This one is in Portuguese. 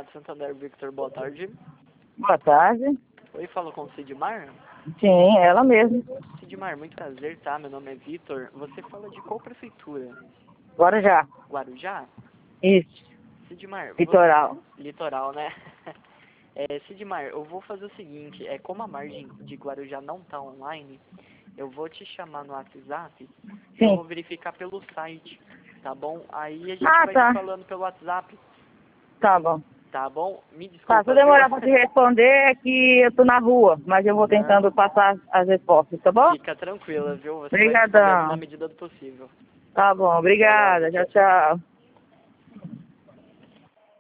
Rádio Santander, Victor, boa tarde. Boa tarde. Oi, falo com o Sidmar? Sim, ela mesma. Sidmar, muito prazer, tá? Meu nome é Victor. Você fala de qual prefeitura? Guarujá. Guarujá? Isso. Sidmar, Litoral. Litoral, né? Sidmar, eu vou fazer o seguinte, como a margem de Guarujá não tá online, eu vou te chamar no WhatsApp e eu Sim. vou verificar pelo site, tá bom? Aí a gente vai Tá. te falando pelo WhatsApp, Tá bom. tá bom? Me Tá, se desculpa, eu viu? demorar pra te responder é que eu tô na rua, mas eu vou tentando Não, passar as respostas, tá bom? fica tranquila, viu? Você vai respondendo na Obrigadão. medida do possível. Tá bom, Até logo, obrigada. tchau, Tchau, tchau. tchau.